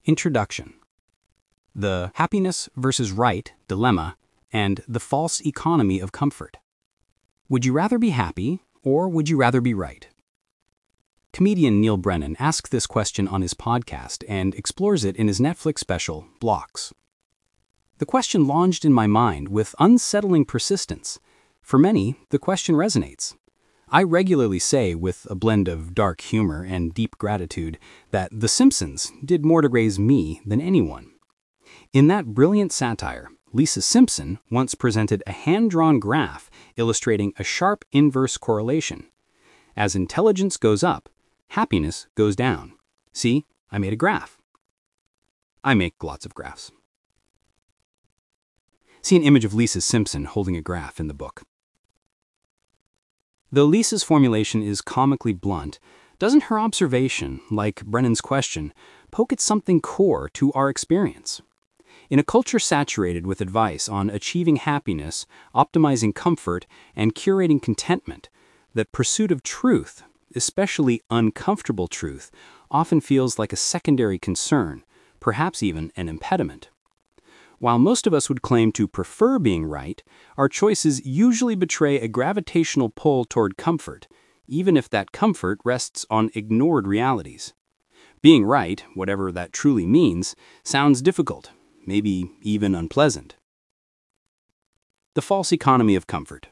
Introduction. The happiness versus right dilemma and the false economy of comfort. Would you rather be happy or would you rather be right? Comedian Neil Brennan asked this question on his podcast and explores it in his Netflix special, Blocks. The question lodged in my mind with unsettling persistence. For many, the question resonates. I regularly say, with a blend of dark humor and deep gratitude, that The Simpsons did more to raise me than anyone. In that brilliant satire, Lisa Simpson once presented a hand-drawn graph illustrating a sharp inverse correlation. As intelligence goes up, happiness goes down. See, I made a graph. I make lots of graphs. See an image of Lisa Simpson holding a graph in the book. Though Lisa's formulation is comically blunt, doesn't her observation, like Brennan's question, poke at something core to our experience? In a culture saturated with advice on achieving happiness, optimizing comfort, and curating contentment, the pursuit of truth, especially uncomfortable truth, often feels like a secondary concern, perhaps even an impediment. While most of us would claim to prefer being right, our choices usually betray a gravitational pull toward comfort, even if that comfort rests on ignored realities. Being right, whatever that truly means, sounds difficult, maybe even unpleasant. The false economy of comfort.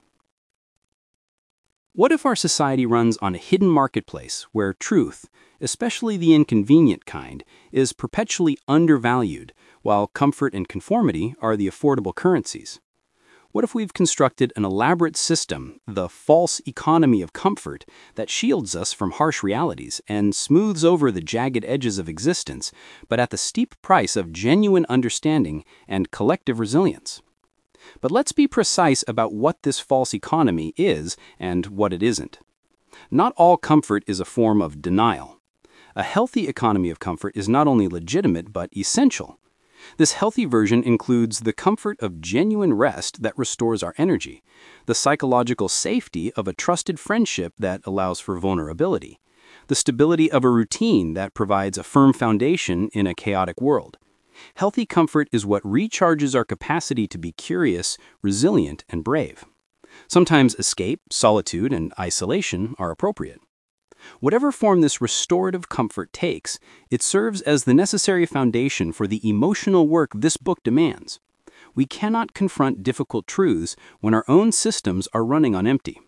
What if our society runs on a hidden marketplace where truth, especially the inconvenient kind, is perpetually undervalued, while comfort and conformity are the affordable currencies? What if we've constructed an elaborate system, the false economy of comfort, that shields us from harsh realities and smooths over the jagged edges of existence, but at the steep price of genuine understanding and collective resilience? But let's be precise about what this false economy is and what it isn't. Not all comfort is a form of denial. A healthy economy of comfort is not only legitimate but essential. This healthy version includes the comfort of genuine rest that restores our energy, the psychological safety of a trusted friendship that allows for vulnerability, the stability of a routine that provides a firm foundation in a chaotic world. Healthy comfort is what recharges our capacity to be curious, resilient, and brave. Sometimes escape, solitude, and isolation are appropriate. Whatever form this restorative comfort takes, it serves as the necessary foundation for the emotional work this book demands. We cannot confront difficult truths when our own systems are running on empty.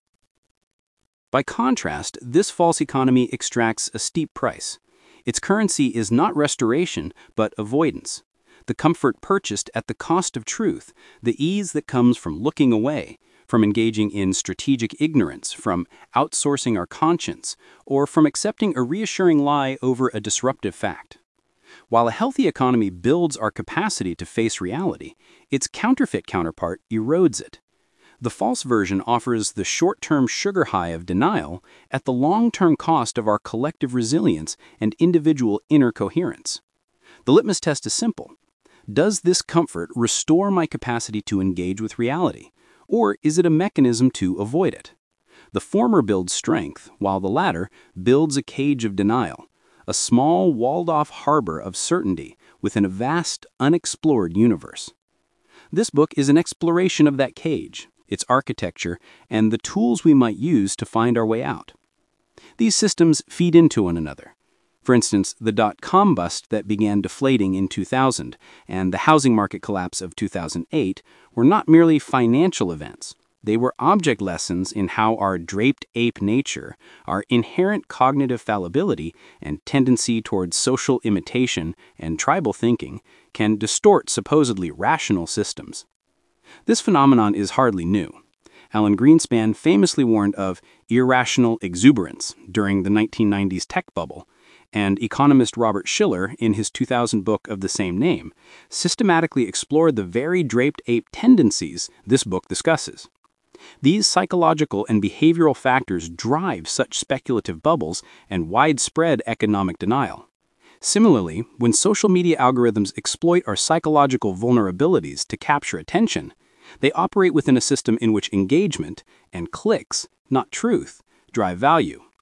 By contrast, this false economy extracts a steep price. Its currency is not restoration, but avoidance. The comfort purchased at the cost of truth, the ease that comes from looking away, from engaging in strategic ignorance, from outsourcing our conscience, or from accepting a reassuring lie over a disruptive fact. While a healthy economy builds our capacity to face reality, its counterfeit counterpart erodes it. The false version offers the short-term sugar high of denial at the long-term cost of our collective resilience and individual inner coherence. The litmus test is simple. Does this comfort restore my capacity to engage with reality? Or is it a mechanism to avoid it? The former builds strength, while the latter builds a cage of denial, a small walled-off harbor of certainty within a vast, unexplored universe. This book is an exploration of that cage, its architecture, and the tools we might use to find our way out. These systems feed into one another. For instance, the dot-com bust that began deflating in 2000 and the housing market collapse of 2008 were not merely financial events. They were object lessons in how our draped ape nature, our inherent cognitive fallibility and tendency towards social imitation and tribal thinking, can distort supposedly rational systems. This phenomenon is hardly new. Alan Greenspan famously warned of irrational exuberance during the 1990s tech bubble, and economist Robert Shiller, in his 2000 book of the same name, systematically explored the very draped ape tendencies this book discusses. These psychological and behavioral factors drive such speculative bubbles and widespread economic denial. Similarly, when social media algorithms exploit our psychological vulnerabilities to capture attention, they operate within a system in which engagement and clicks, not truth, drive value.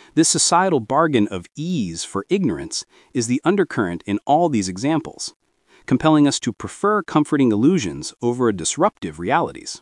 This societal bargain of ease for ignorance is the undercurrent in all these examples, compelling us to prefer comforting illusions over disruptive realities.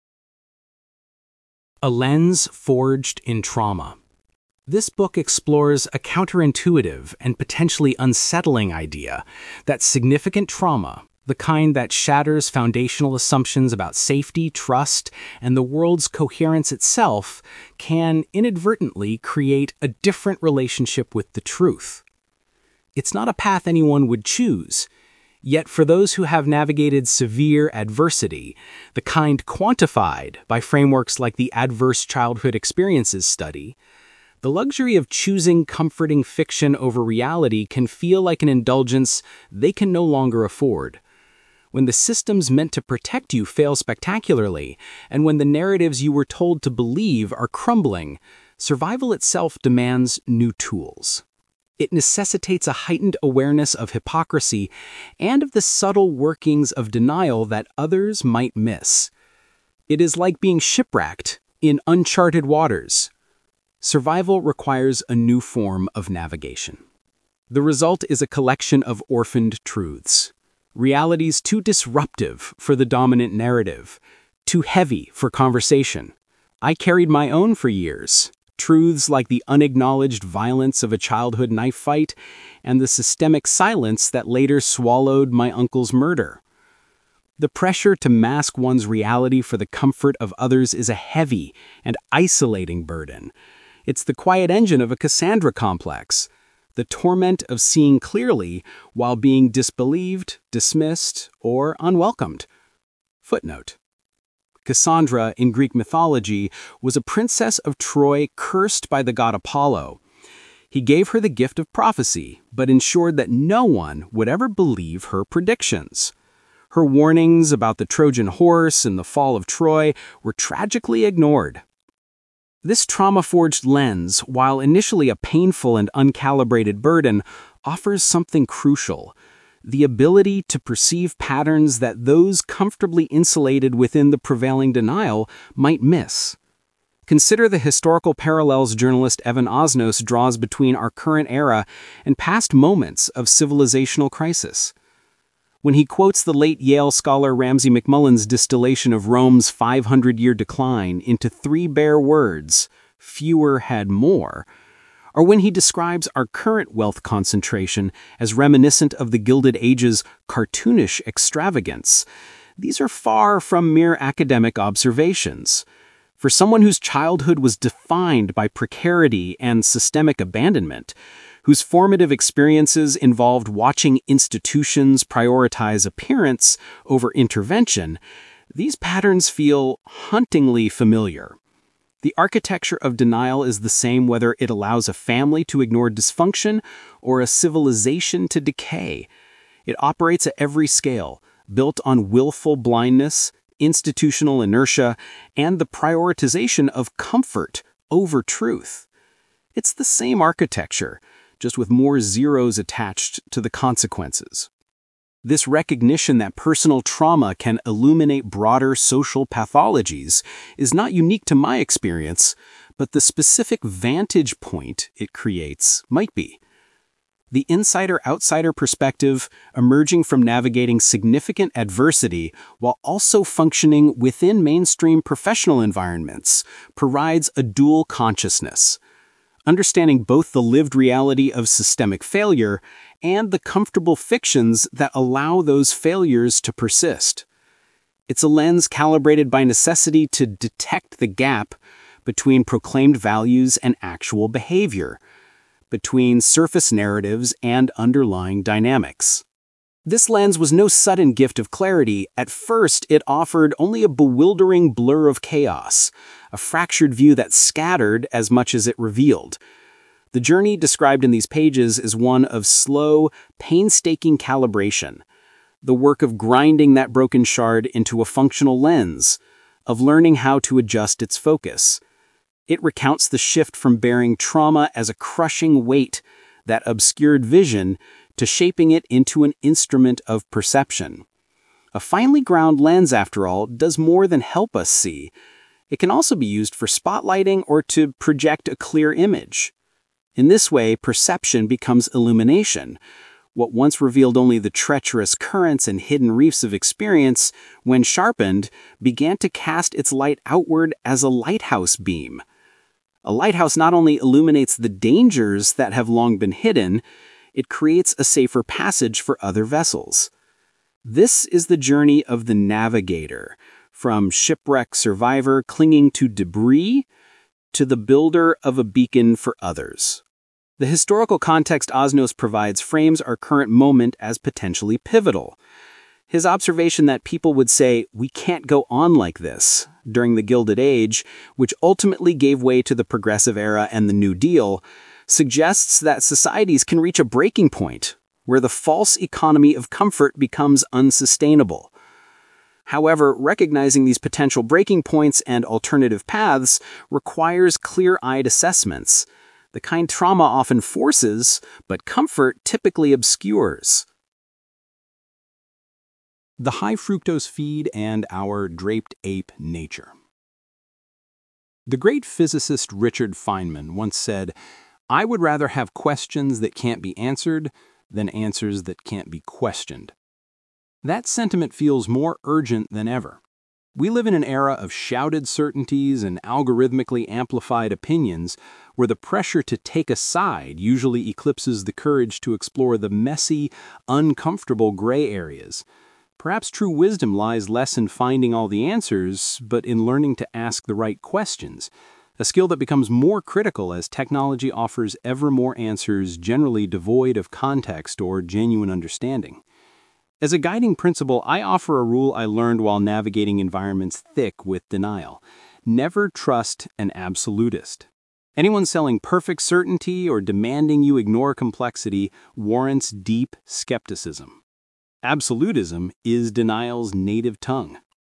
A lens forged in trauma. This book explores a counterintuitive and potentially unsettling idea that significant trauma, the kind that shatters foundational assumptions about safety, trust, and the world's coherence itself, can inadvertently create a different relationship with the truth. It's not a path anyone would choose. Yet for those who have navigated severe adversity, the kind quantified by frameworks like the Adverse Childhood Experiences study, the luxury of choosing comforting fiction over reality can feel like an indulgence they can no longer afford. When the systems meant to protect you fail spectacularly, and when the narratives you were told to believe are crumbling, survival itself demands new tools. It necessitates a heightened awareness of hypocrisy and of the subtle workings of denial that others might miss. It is like being shipwrecked in uncharted waters. Survival requires a new form of navigation. The result is a collection of orphaned truths. Realities too disruptive for the dominant narrative, too heavy for conversation. I carried my own for years. Truths like the unacknowledged violence of a childhood knife fight and the systemic silence that later swallowed my uncle's murder. The pressure to mask one's reality for the comfort of others is a heavy and isolating burden. It's the quiet engine of a Cassandra complex, the torment of seeing clearly while being disbelieved, dismissed, or unwelcomed. Footnote. Cassandra, in Greek mythology, was a princess of Troy cursed by the god Apollo. He gave her the gift of prophecy, but ensured that no one would ever believe her predictions. Her warnings about the Trojan horse and the fall of Troy were tragically ignored. This trauma-forged lens, while initially a painful and uncalibrated burden, offers something crucial: the ability to perceive patterns that those comfortably insulated within the prevailing denial might miss. Consider the historical parallels journalist Evan Osnos draws between our current era and past moments of civilizational crisis. When he quotes the late Yale scholar Ramsay MacMullen's distillation of Rome's 500-year decline into three bare words, "fewer had more," or when he describes our current wealth concentration as reminiscent of the Gilded Age's cartoonish extravagance, these are far from mere academic observations. For someone whose childhood was defined by precarity and systemic abandonment, whose formative experiences involved watching institutions prioritize appearance over intervention, these patterns feel hauntingly familiar. The architecture of denial is the same whether it allows a family to ignore dysfunction or a civilization to decay. It operates at every scale, built on willful blindness, institutional inertia, and the prioritization of comfort over truth. It's the same architecture, just with more zeros attached to the consequences. This recognition that personal trauma can illuminate broader social pathologies is not unique to my experience, but the specific vantage point it creates might be. The insider-outsider perspective, emerging from navigating significant adversity while also functioning within mainstream professional environments, provides a dual consciousness. Understanding both the lived reality of systemic failure and the comfortable fictions that allow those failures to persist. It's a lens calibrated by necessity to detect the gap between proclaimed values and actual behavior, between surface narratives and underlying dynamics. This lens was no sudden gift of clarity. At first, it offered only a bewildering blur of chaos, a fractured view that scattered as much as it revealed. The journey described in these pages is one of slow, painstaking calibration, the work of grinding that broken shard into a functional lens, of learning how to adjust its focus. It recounts the shift from bearing trauma as a crushing weight that obscured vision to shaping it into an instrument of perception. A finely ground lens, after all, does more than help us see. It can also be used for spotlighting or to project a clear image. In this way, perception becomes illumination. What once revealed only the treacherous currents and hidden reefs of experience, when sharpened, began to cast its light outward as a lighthouse beam. A lighthouse not only illuminates the dangers that have long been hidden, it creates a safer passage for other vessels. This is the journey of the navigator, from shipwreck survivor clinging to debris to the builder of a beacon for others. The historical context Osnos provides frames our current moment as potentially pivotal. His observation that people would say, "We can't go on like this," during the Gilded Age, which ultimately gave way to the Progressive Era and the New Deal, suggests that societies can reach a breaking point where the false economy of comfort becomes unsustainable. However, recognizing these potential breaking points and alternative paths requires clear-eyed assessments, the kind trauma often forces, but comfort typically obscures. The high fructose feed and our draped ape nature. The great physicist Richard Feynman once said, "I would rather have questions that can't be answered than answers that can't be questioned." That sentiment feels more urgent than ever. We live in an era of shouted certainties and algorithmically amplified opinions where the pressure to take a side usually eclipses the courage to explore the messy, uncomfortable gray areas. Perhaps true wisdom lies less in finding all the answers, but in learning to ask the right questions, a skill that becomes more critical as technology offers ever more answers generally devoid of context or genuine understanding. As a guiding principle, I offer a rule I learned while navigating environments thick with denial. Never trust an absolutist. Anyone selling perfect certainty or demanding you ignore complexity warrants deep skepticism. Absolutism is denial's native tongue.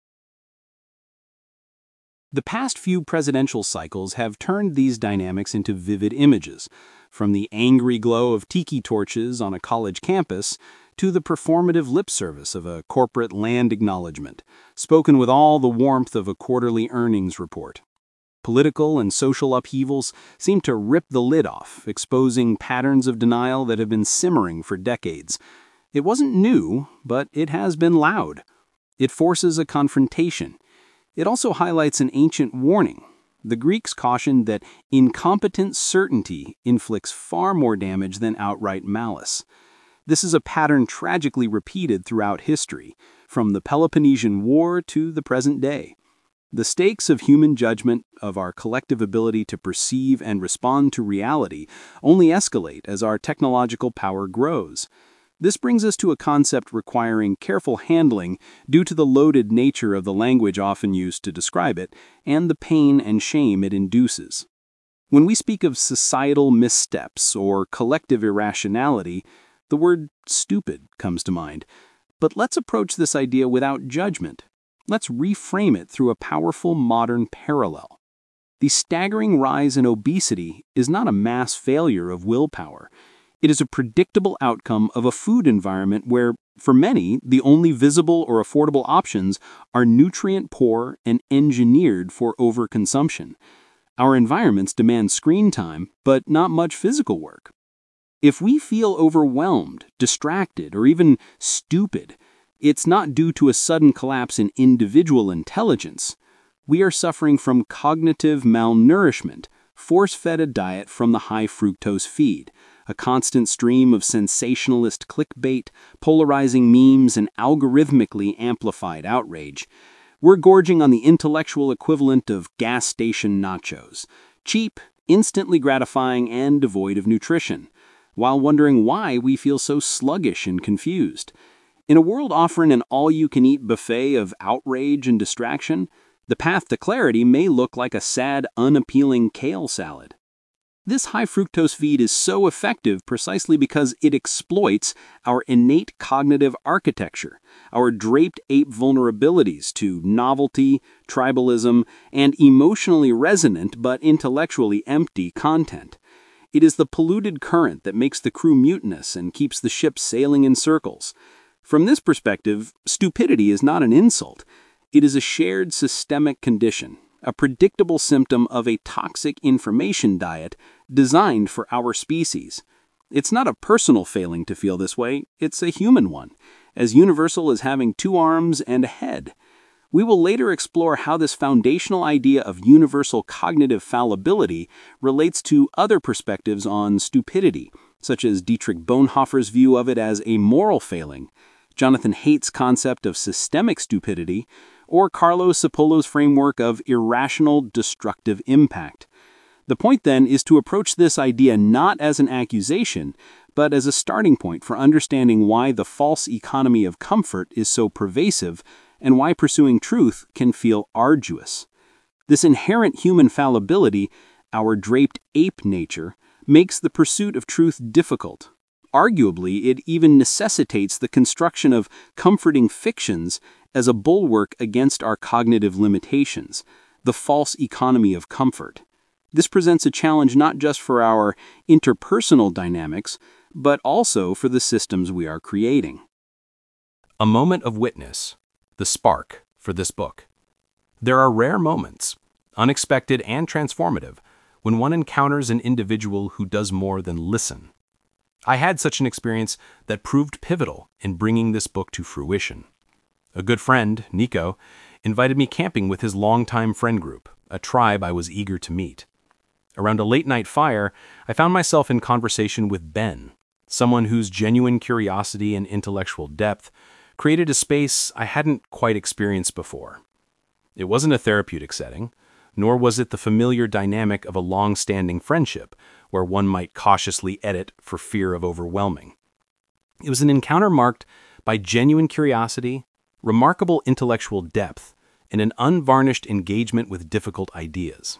The past few presidential cycles have turned these dynamics into vivid images, from the angry glow of tiki torches on a college campus to the performative lip service of a corporate land acknowledgement, spoken with all the warmth of a quarterly earnings report. Political and social upheavals seem to rip the lid off, exposing patterns of denial that have been simmering for decades. It wasn't new, but it has been loud. It forces a confrontation. It also highlights an ancient warning. The Greeks cautioned that incompetent certainty inflicts far more damage than outright malice. This is a pattern tragically repeated throughout history, from the Peloponnesian War to the present day. The stakes of human judgment, of our collective ability to perceive and respond to reality, only escalate as our technological power grows. This brings us to a concept requiring careful handling due to the loaded nature of the language often used to describe it and the pain and shame it induces. When we speak of societal missteps or collective irrationality, the word stupid comes to mind. But let's approach this idea without judgment. Let's reframe it through a powerful modern parallel. The staggering rise in obesity is not a mass failure of willpower. It is a predictable outcome of a food environment where, for many, the only visible or affordable options are nutrient-poor and engineered for overconsumption. Our environments demand screen time, but not much physical work. If we feel overwhelmed, distracted, or even stupid, it's not due to a sudden collapse in individual intelligence. We are suffering from cognitive malnourishment, force-fed a diet from the high fructose feed, a constant stream of sensationalist clickbait, polarizing memes, and algorithmically amplified outrage. We're gorging on the intellectual equivalent of gas station nachos, cheap, instantly gratifying, and devoid of nutrition, while wondering why we feel so sluggish and confused. In a world offering an all-you-can-eat buffet of outrage and distraction, the path to clarity may look like a sad, unappealing kale salad. This high fructose feed is so effective precisely because it exploits our innate cognitive architecture, our draped ape vulnerabilities to novelty, tribalism, and emotionally resonant but intellectually empty content. It is the polluted current that makes the crew mutinous and keeps the ship sailing in circles. From this perspective, stupidity is not an insult. It is a shared systemic condition, a predictable symptom of a toxic information diet designed for our species. It's not a personal failing to feel this way, it's a human one, as universal as having two arms and a head. We will later explore how this foundational idea of universal cognitive fallibility relates to other perspectives on stupidity, such as Dietrich Bonhoeffer's view of it as a moral failing, Jonathan Haidt's concept of systemic stupidity, or Carlo Cipollos's framework of irrational destructive impact. The point then is to approach this idea not as an accusation, but as a starting point for understanding why the false economy of comfort is so pervasive and why pursuing truth can feel arduous. This inherent human fallibility, our draped ape nature, makes the pursuit of truth difficult. Arguably, it even necessitates the construction of comforting fictions as a bulwark against our cognitive limitations, the false economy of comfort. This presents a challenge not just for our interpersonal dynamics, but also for the systems we are creating. A moment of witness, the spark for this book. There are rare moments, unexpected and transformative, when one encounters an individual who does more than listen. I had such an experience that proved pivotal in bringing this book to fruition. A good friend, Nico, invited me camping with his longtime friend group, a tribe I was eager to meet. Around a late-night fire, I found myself in conversation with Ben, someone whose genuine curiosity and intellectual depth created a space I hadn't quite experienced before. It wasn't a therapeutic setting, nor was it the familiar dynamic of a long-standing friendship, where one might cautiously edit for fear of overwhelming. It was an encounter marked by genuine curiosity, remarkable intellectual depth, and an unvarnished engagement with difficult ideas.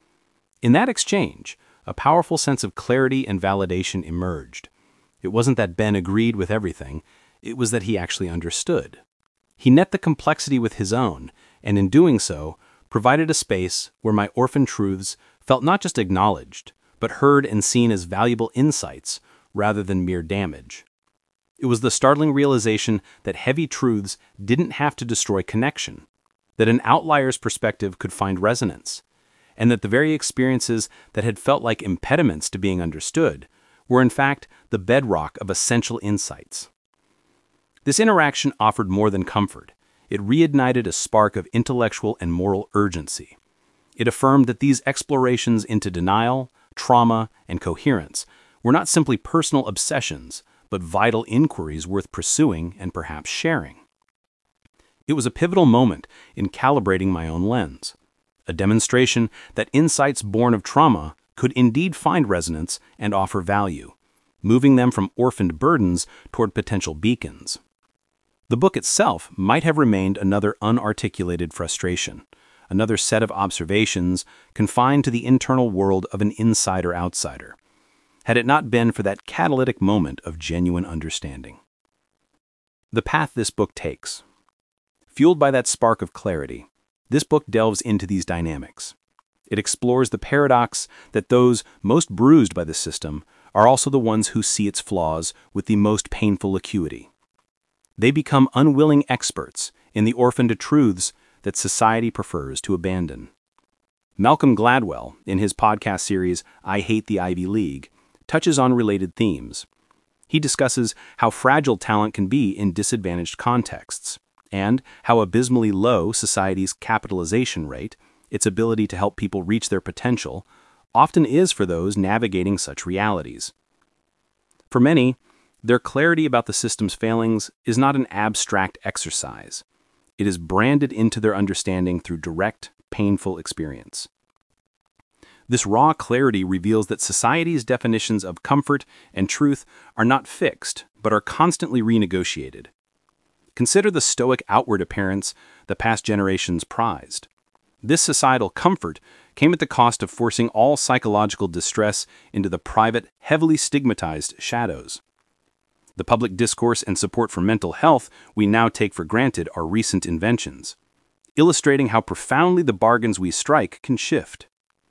In that exchange, a powerful sense of clarity and validation emerged. It wasn't that Ben agreed with everything, it was that he actually understood. He net the complexity with his own, and in doing so, provided a space where my orphan truths felt not just acknowledged, but heard and seen as valuable insights rather than mere damage. It was the startling realization that heavy truths didn't have to destroy connection, that an outlier's perspective could find resonance, and that the very experiences that had felt like impediments to being understood were in fact the bedrock of essential insights. This interaction offered more than comfort. It reignited a spark of intellectual and moral urgency. It affirmed that these explorations into denial, trauma, and coherence were not simply personal obsessions, but vital inquiries worth pursuing and perhaps sharing. It was a pivotal moment in calibrating my own lens, a demonstration that insights born of trauma could indeed find resonance and offer value, moving them from orphaned burdens toward potential beacons. The book itself might have remained another unarticulated frustration, another set of observations confined to the internal world of an insider-outsider, had it not been for that catalytic moment of genuine understanding. The path this book takes. Fueled by that spark of clarity, this book delves into these dynamics. It explores the paradox that those most bruised by the system are also the ones who see its flaws with the most painful acuity. They become unwilling experts in the orphaned truths that society prefers to abandon. Malcolm Gladwell, in his podcast series I Hate the Ivy League, touches on related themes. He discusses how fragile talent can be in disadvantaged contexts, and how abysmally low society's capitalization rate, its ability to help people reach their potential, often is for those navigating such realities. For many, their clarity about the system's failings is not an abstract exercise. It is branded into their understanding through direct, painful experience. This raw clarity reveals that society's definitions of comfort and truth are not fixed, but are constantly renegotiated. Consider the stoic outward appearance the past generations prized. This societal comfort came at the cost of forcing all psychological distress into the private, heavily stigmatized shadows. The public discourse and support for mental health we now take for granted are recent inventions, illustrating how profoundly the bargains we strike can shift.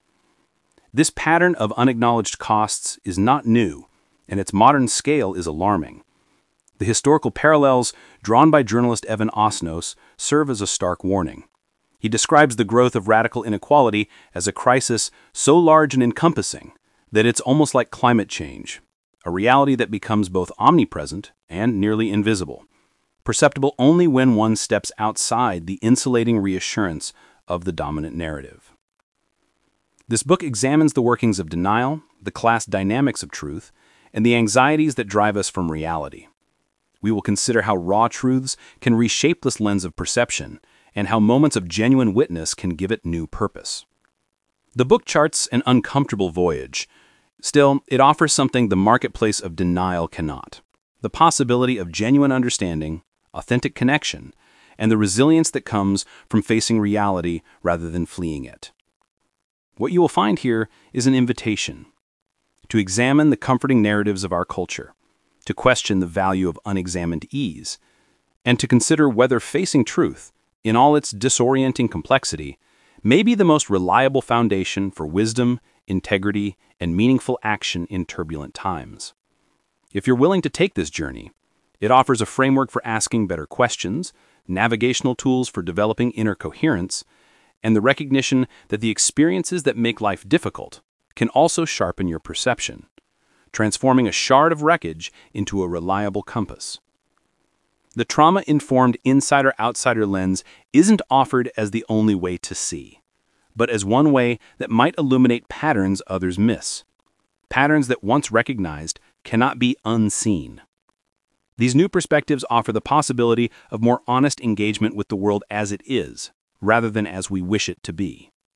This pattern of unacknowledged costs is not new, and its modern scale is alarming. The historical parallels drawn by journalist Evan Osnos serve as a stark warning. He describes the growth of radical inequality as a crisis so large and encompassing that it's almost like climate change, a reality that becomes both omnipresent and nearly invisible, perceptible only when one steps outside the insulating reassurance of the dominant narrative. This book examines the workings of denial, the class dynamics of truth, and the anxieties that drive us from reality. We will consider how raw truths can reshape this lens of perception, and how moments of genuine witness can give it new purpose. The book charts an uncomfortable voyage. Still, it offers something the marketplace of denial cannot: the possibility of genuine understanding, authentic connection, and the resilience that comes from facing reality rather than fleeing it. What you will find here is an invitation to examine the comforting narratives of our culture, to question the value of unexamined ease, and to consider whether facing truth, in all its disorienting complexity, may be the most reliable foundation for wisdom, integrity, and meaningful action in turbulent times. If you're willing to take this journey, it offers a framework for asking better questions, navigational tools for developing inner coherence, and the recognition that the experiences that make life difficult can also sharpen your perception, transforming a shard of wreckage into a reliable compass. The trauma-informed insider-outsider lens isn't offered as the only way to see, but as one way that might illuminate patterns others miss, patterns that once recognized cannot be unseen. These new perspectives offer the possibility of more honest engagement with the world as it is, rather than as we wish it to be.